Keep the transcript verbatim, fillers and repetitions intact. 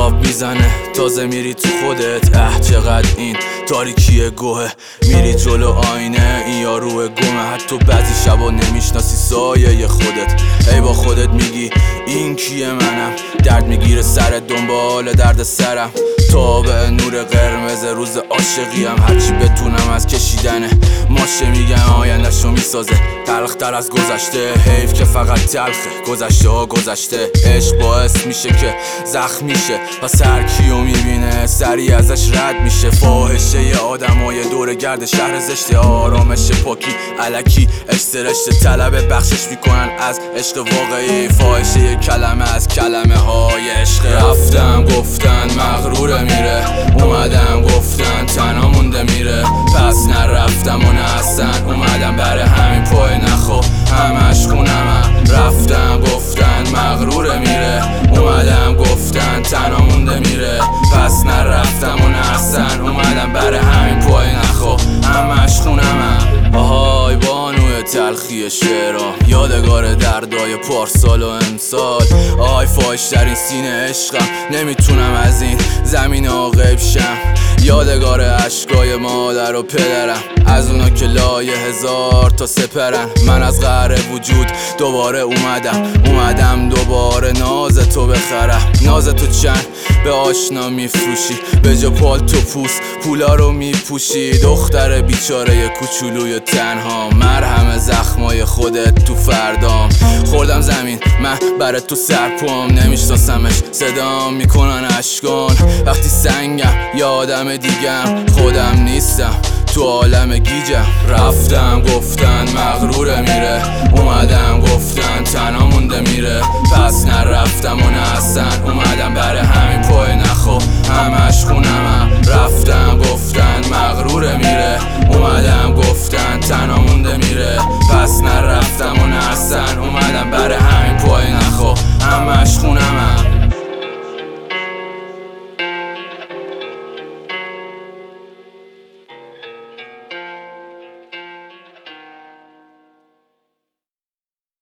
آب میزنه تازه میری تو خودت. اه چقدر این تاریکیه گوه، میری جلو آینه این یاروه گمه. حتی بعضی شبا نمیشناسی سایه خودت. ای با خودت میگی این کیه منم، درد میگیره سرت دنبال درد سرم. تابع نور قرمز روز عاشقیم، هرچی بتونم از کشیدنه ماشه میگم آیندهشو میسازه تلختر از گذشته. حیف که فقط تلخه گذشته ها گذشته. عشق باعث میشه که زخم میشه پس هر کیو میبینه سریع ازش رد میشه. فاحشه ی آدمای دور گرد شهر زشته، آرامش پاکی الکی استرشته. طلب بخشش میکنن از عشق واقعی، فاحشه ی کلمه از کلمه های عشق. رفتم گفتن مغروره میره، اومدم گفتن تنها مونده میره. پس نرفتم و نه اصلا اومدم، برای همین پای نخو همش خونمم. رفتم گفتن مغروره میره، اومدم گفتن تنها مونده میره. پس نرفتم و نه اصلا اومدم، برای همین پای نخو همش خونمم. آهای بانوی تلخی شعرام، یادگار دردای پارسال و امسال. آهای فاحش در این سینه عشقم، نمیتونم از این زمین غیب شم. یادگار عشقای مادر و پدرم، از اونا که لایه هزار تا سپرن. من از قعر وجود دوباره اومدم، اومدم دوباره ناز تو بخرم. ناز تو چند به آشنا میفروشی، به جا پالتو پوست پولا رو میپوشی. دختر بیچاره کوچولوی تنها، مرهم زخمای خودت تو فردام. خوردم زمین من برای تو سرپام، نمیشناسمش صدام میکنن اشکان. وقتی سنگم یا آدم دیگم خودم نیستم تو عالم گیجم. رفتم گفتن مغروره میره، اومدم گفتن تنها مونده میره. پس نرفتم و نه اصلا اومدم، برای همین پای نخو همش خونم.